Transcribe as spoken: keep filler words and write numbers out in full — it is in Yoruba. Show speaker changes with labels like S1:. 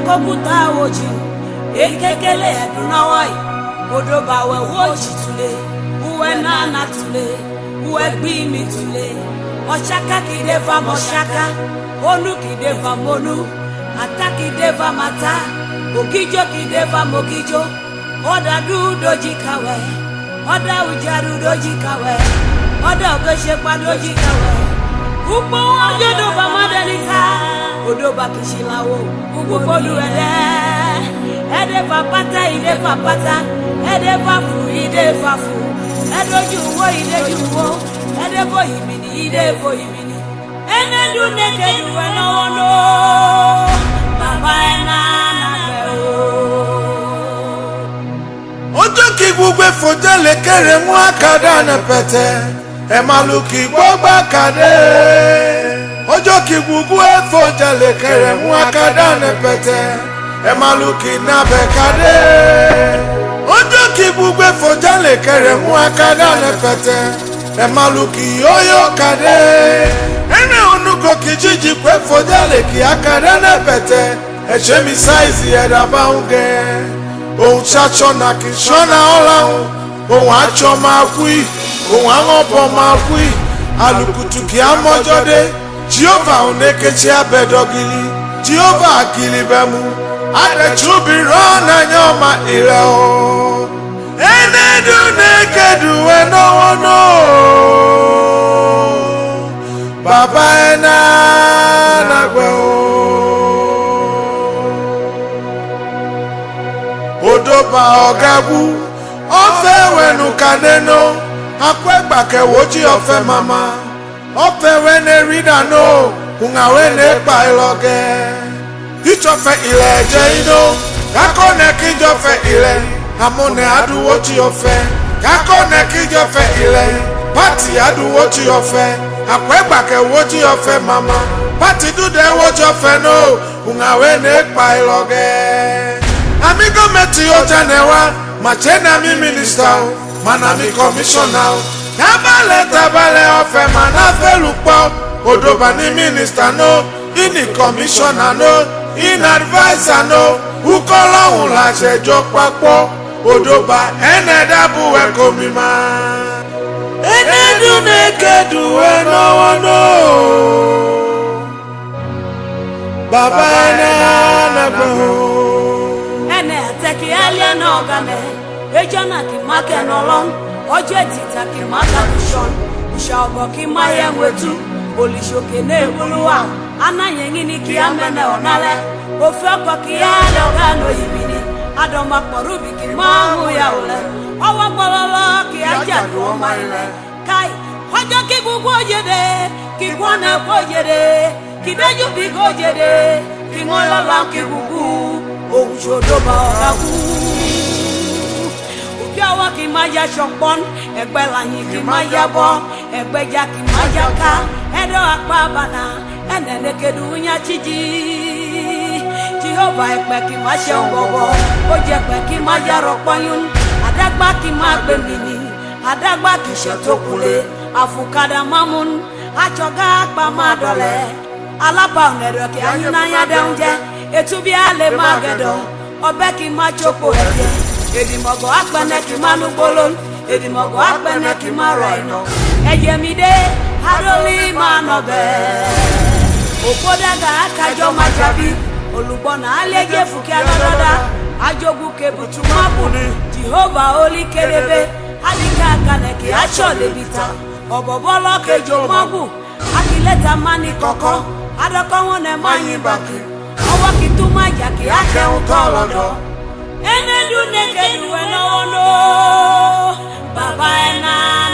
S1: kokuta woji ekekele edunawai odoba we woji tule uwe nana tule uwe gbimi tule oshaka kideva moshaka onu kideva monu ataki deva mata okijo kideva mokijo oda du doji kawe oda ujaru doji kawe oda ogoshe pa doji kawe upo ojodo ba madelita odoba kishilawo upo bodu ede ede papata ide papata ede pafu ide pafu edoju wo ide juwo ede bo yimini ide bo yimini ene du nekedu eno no baba ena na be o
S2: ojo ki gbugbe fojele kere mu akada na pete e maluki gbogba kade ojo ki gbugbe fojele kere mu akada na pete e maluki na be kade ojo ki gbugbe fojele kere mu akada na pete e maluki yoyo kade ene onugo kijiji kwe fojele ki akada na pete e shemi size e da baunge ohun chacho na kishona olahun ohun acho ma kui ohun angopo ma kui alukutu ki amojode Jehovah onekechi abedogili Jehovah akili bemu ade chubi rona nyoma ire o ene du nekedu eno no baba ena nagwe o odoba ogabu ofe wenu kaneno akwegba ke woji ofe mama ofe wene rida no kunga wene pa iloge ichofe ile je ino kakone kijofe ile amone adu woji ofe kakone kijofe ile party adu woji ofe akwegba ke woji ofe mama party do de woji ofe no kunga wene pa iloge amigo meti ojanewa machena mi minister mana mi commissioner tabale tabale ofe mana felupo odoba ni minister no ini commissioner no in advisor no ukolohun la sejo papo odoba ene dabu e komima ene du nekedu eno no baba ene nagbo
S1: ki alien organe ejona ki make no long ojo etita ki maka vision ishaogo ki maye wetu olishoke na ebuluwa anayengi ni ki amene onale ofioko ki ale ogano yibini adoma porubi ki mahu ya ole owo pololo ki ajadu o maile kai ojo ki gugu ojede ki kwana ojede ki deju bi ojede ki ngolala ki gugu ojodoba oraku ukiawa ki maya shopon egbe layin ki maya bo egbe ja ki maya ka edo apa bana enene kedu nya chiji Jehovah egbe ki ma se ogogo oje egbe ki maya ropoyun adagba ki ma gbe mini adagba ki se tokule afukada mamun achoga pa madole alaba onero ki anyina ya deunje etubi ale magedo obeki machopo eje edimogo akpene ki manu bolon edimogo akpene ki maraino eyemide haroli manobe opodaga akajo majabi olugbona aleje fuki alododa ajogu kebutu mabuni Jehovah oli kerebe alika kane ki acho lebita obobolo kejo magu akileta mani koko adoko won e mayin baki owo ki tu ma ja ki ake un tolodo ene du nekedu eno no baba ena